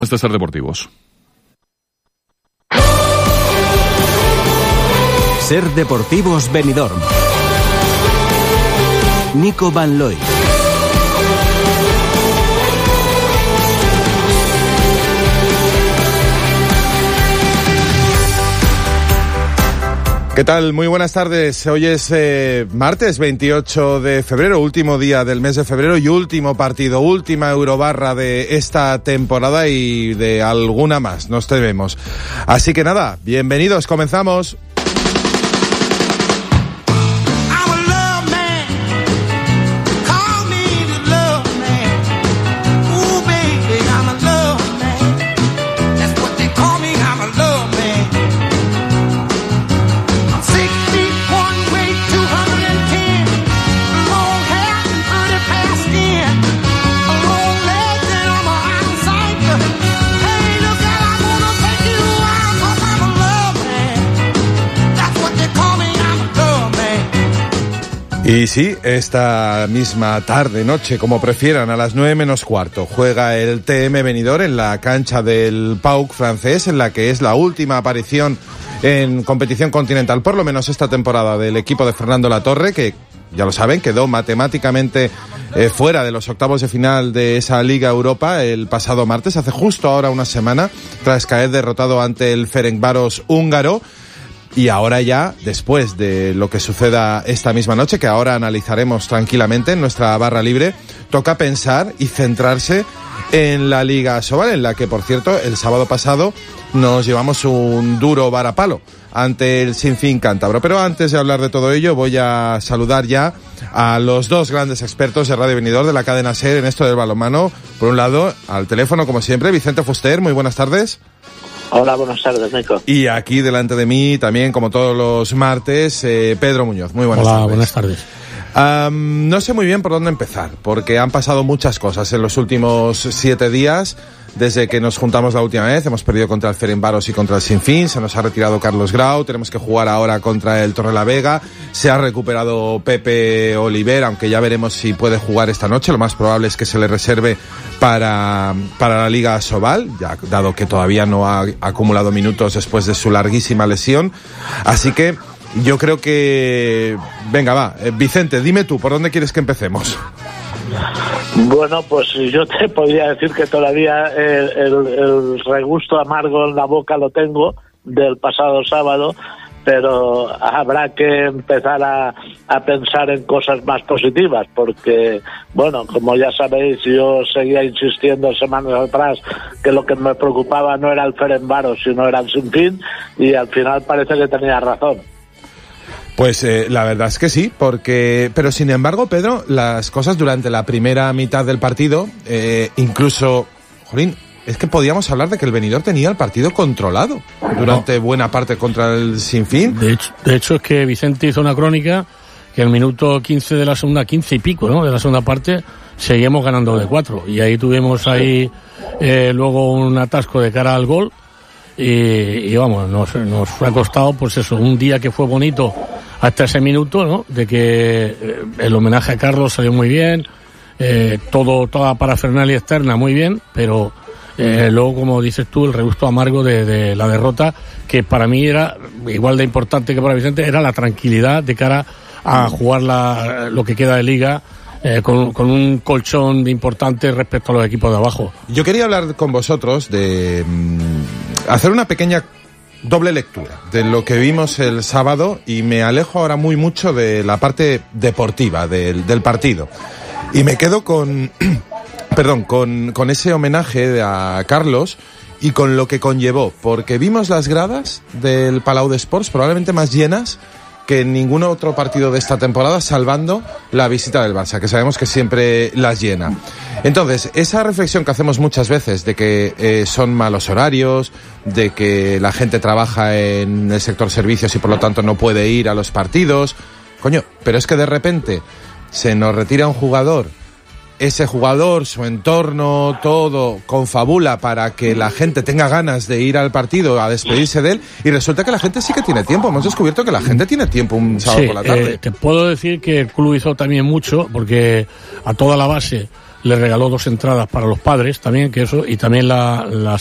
de Ser Deportivos. Ser Deportivos Benidorm. Nico Van Looy. ¿Qué tal? Muy buenas tardes. Hoy es martes 28 de febrero, último día del mes de febrero y último partido, última Eurobarra de esta temporada y de alguna más, nos tememos. Así que nada, bienvenidos, comenzamos. Y sí, esta misma tarde, noche, como prefieran, a las 9:15, juega el TM Benidorm en la cancha del PAOK francés, en la que es la última aparición en competición continental, por lo menos esta temporada, del equipo de Fernando Latorre, que, ya lo saben, quedó matemáticamente fuera de los octavos de final de esa Liga Europa el pasado martes, hace justo ahora una semana, tras caer derrotado ante el Ferencváros húngaro. Y ahora ya, después de lo que suceda esta misma noche, que ahora analizaremos tranquilamente en nuestra barra libre, toca pensar y centrarse en la Liga Asobal, en la que, por cierto, el sábado pasado nos llevamos un duro varapalo ante el Sinfín cántabro. Pero antes de hablar de todo ello, voy a saludar ya a los dos grandes expertos de Radio Benidorm, de la cadena SER, en esto del balonmano. Por un lado, al teléfono, como siempre, Vicente Fuster. Muy buenas tardes. Hola, buenas tardes, Nico. Y aquí delante de mí, también como todos los martes, Pedro Muñoz. Muy buenas tardes. Hola, buenas tardes. No sé muy bien por dónde empezar, porque han pasado muchas cosas en los últimos 7 días. Desde que nos juntamos la última vez, hemos perdido contra el Ferencváros y contra el Sinfín, se nos ha retirado Carlos Grau, tenemos que jugar ahora contra el Torrelavega, se ha recuperado Pepe Oliver, aunque ya veremos si puede jugar esta noche, lo más probable es que se le reserve para la Liga Asobal, ya dado que todavía no ha acumulado minutos después de su larguísima lesión, así que yo creo que... Venga, va, Vicente, dime tú, ¿por dónde quieres que empecemos? Bueno, pues yo te podría decir que todavía el regusto amargo en la boca lo tengo del pasado sábado, pero habrá que empezar a pensar en cosas más positivas, porque, bueno, como ya sabéis, yo seguía insistiendo semanas atrás que lo que me preocupaba no era el Ferencváros, sino era el Sinfín, y al final parece que tenía razón. Pues la verdad es que sí, pero sin embargo, Pedro, las cosas durante la primera mitad del partido, incluso, jolín, es que podíamos hablar de que el Benidorm tenía el partido controlado durante buena parte contra el Sinfín. De hecho es que Vicente hizo una crónica que al minuto 15 de la segunda, 15 y pico, ¿no?, de la segunda parte, seguíamos ganando de 4, y ahí tuvimos luego un atasco de cara al gol. Y vamos, nos ha costado, pues eso, un día que fue bonito hasta ese minuto, ¿no?, de que el homenaje a Carlos salió muy bien, toda parafernalia externa muy bien, pero luego, como dices tú, el regusto amargo de la derrota, que para mí era igual de importante que para Vicente, era la tranquilidad de cara a jugar lo que queda de liga, con un colchón importante respecto a los equipos de abajo. Yo quería hablar con vosotros de hacer una pequeña doble lectura de lo que vimos el sábado, y me alejo ahora muy mucho de la parte deportiva del partido y me quedo con ese homenaje a Carlos y con lo que conllevó, porque vimos las gradas del Palau d'Esports probablemente más llenas que en ningún otro partido de esta temporada, salvando la visita del Barça, que sabemos que siempre las llena. Entonces, esa reflexión que hacemos muchas veces de que son malos horarios, de que la gente trabaja en el sector servicios y por lo tanto no puede ir a los partidos, coño, pero es que de repente se nos retira un jugador, ese jugador, su entorno, todo confabula para que la gente tenga ganas de ir al partido a despedirse de él, y resulta que la gente sí que tiene tiempo. Hemos descubierto que la gente tiene tiempo un sábado por la tarde. Te puedo decir que el club hizo también mucho, porque a toda la base le regaló 2 entradas para los padres también, que eso, y también la